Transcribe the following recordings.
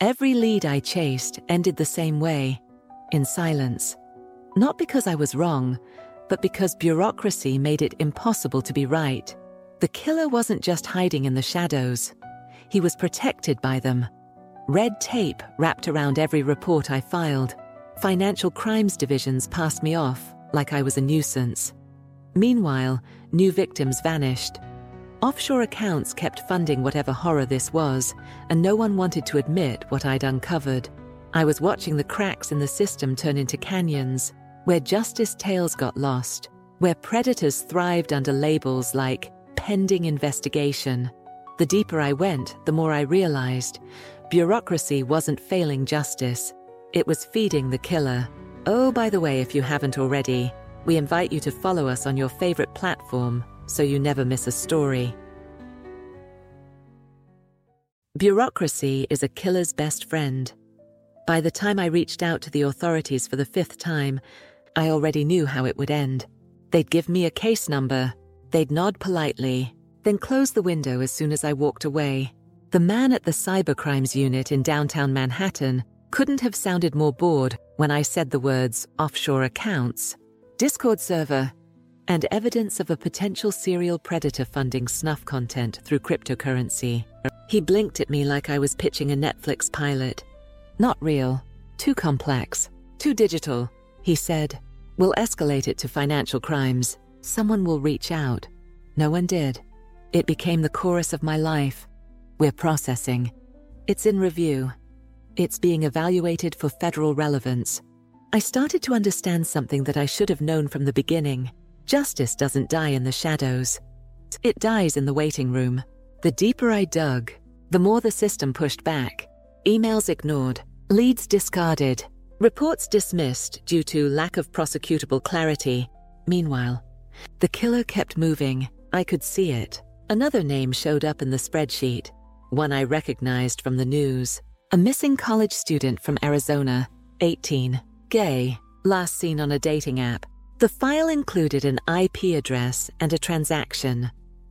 Every lead I chased ended the same way, in silence. Not because I was wrong, but because bureaucracy made it impossible to be right. The killer wasn't just hiding in the shadows. He was protected by them. Red tape wrapped around every report I filed. Financial crimes divisions passed me off like I was a nuisance. Meanwhile, new victims vanished. Offshore accounts kept funding whatever horror this was, and no one wanted to admit what I'd uncovered. I was watching the cracks in the system turn into canyons, where justice tales got lost, where predators thrived under labels like pending investigation. The deeper I went, the more I realized bureaucracy wasn't failing justice. It was feeding the killer. Oh, by the way, if you haven't already, we invite you to follow us on your favorite platform so you never miss a story. Bureaucracy is a killer's best friend. By the time I reached out to the authorities for the 5th time, I already knew how it would end. They'd give me a case number, they'd nod politely, then close the window as soon as I walked away. The man at the cybercrimes unit in downtown Manhattan couldn't have sounded more bored when I said the words offshore accounts, Discord server, and evidence of a potential serial predator funding snuff content through cryptocurrency. He blinked at me like I was pitching a Netflix pilot. Not real, too complex, too digital, he said. We'll escalate it to financial crimes. Someone will reach out. No one did. It became the chorus of my life. We're processing. It's in review. It's being evaluated for federal relevance. I started to understand something that I should have known from the beginning. Justice doesn't die in the shadows. It dies in the waiting room. The deeper I dug, the more the system pushed back. Emails ignored, leads discarded, reports dismissed due to lack of prosecutable clarity. Meanwhile, the killer kept moving. I could see it. Another name showed up in the spreadsheet, one I recognized from the news. A missing college student from Arizona, 18, gay, last seen on a dating app. The file included an IP address and a transaction.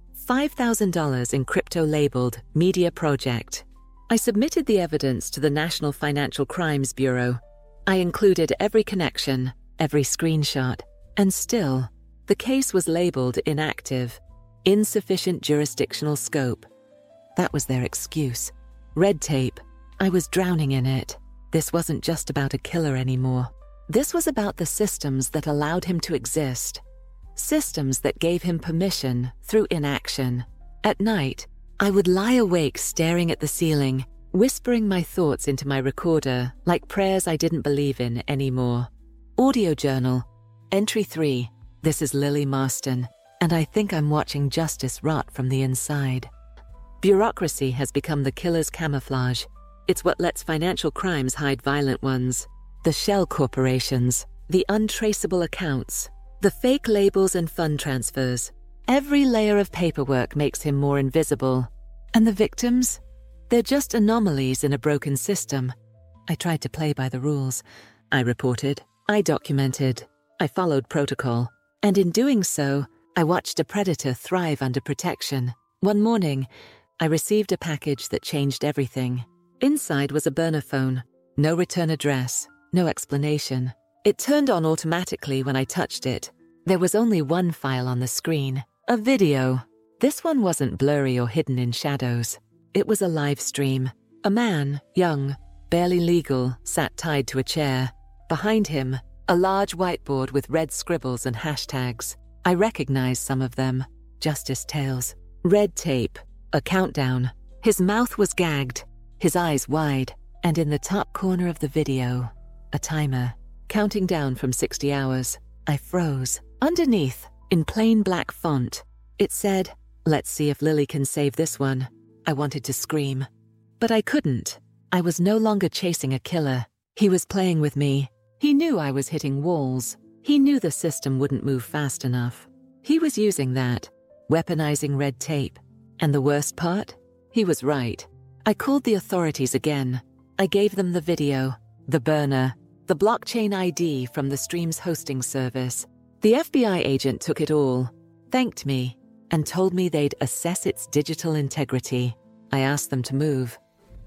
$5,000 in crypto labeled Media Project. I submitted the evidence to the National Financial Crimes Bureau. I included every connection, every screenshot, and still, the case was labeled inactive, insufficient jurisdictional scope. That was their excuse. Red tape. I was drowning in it. This wasn't just about a killer anymore. This was about the systems that allowed him to exist. Systems that gave him permission through inaction. At night, I would lie awake staring at the ceiling, whispering my thoughts into my recorder like prayers I didn't believe in anymore. Audio journal. Entry 3. This is Lily Marston, and I think I'm watching justice rot from the inside. Bureaucracy has become the killer's camouflage. It's what lets financial crimes hide violent ones. The shell corporations, the untraceable accounts, the fake labels and fund transfers. Every layer of paperwork makes him more invisible. And the victims? They're just anomalies in a broken system. I tried to play by the rules. I reported. I documented. I followed protocol. And in doing so, I watched a predator thrive under protection. One morning, I received a package that changed everything. Inside was a burner phone. No return address. No explanation. It turned on automatically when I touched it. There was only one file on the screen. A video. This one wasn't blurry or hidden in shadows. It was a live stream. A man, young, barely legal, sat tied to a chair. Behind him, a large whiteboard with red scribbles and hashtags. I recognized some of them. Justice tales. Red tape. A countdown. His mouth was gagged, his eyes wide, and in the top corner of the video, a timer, counting down from 60 hours. I froze. Underneath, in plain black font, it said, "Let's see if Lily can save this one." I wanted to scream, but I couldn't. I was no longer chasing a killer. He was playing with me. He knew I was hitting walls. He knew the system wouldn't move fast enough. He was using that, weaponizing red tape. And the worst part? He was right. I called the authorities again. I gave them the video, the burner, the blockchain ID from the stream's hosting service. The FBI agent took it all, thanked me, and told me they'd assess its digital integrity. I asked them to move.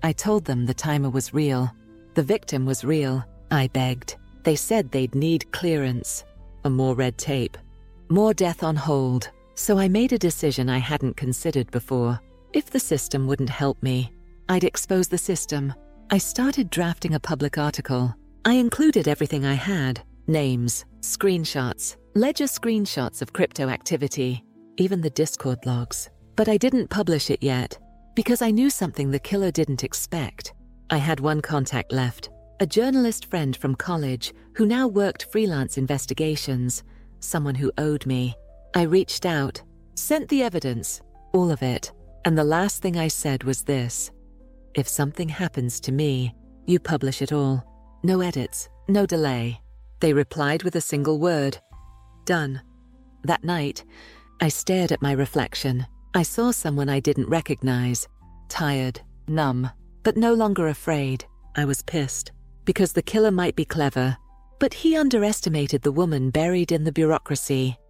I told them the timer was real. The victim was real, I begged. They said they'd need clearance, and more red tape, more death on hold. So I made a decision I hadn't considered before. If the system wouldn't help me, I'd expose the system. I started drafting a public article. I included everything I had: names, screenshots, ledger screenshots of crypto activity, even the Discord logs. But I didn't publish it yet, because I knew something the killer didn't expect. I had one contact left, a journalist friend from college who now worked freelance investigations, someone who owed me. I reached out, sent the evidence, all of it, and the last thing I said was this: if something happens to me, you publish it all. No edits, no delay. They replied with a single word: done. That night, I stared at my reflection. I saw someone I didn't recognize, tired, numb, but no longer afraid. I was pissed, because the killer might be clever, but he underestimated the woman buried in the bureaucracy.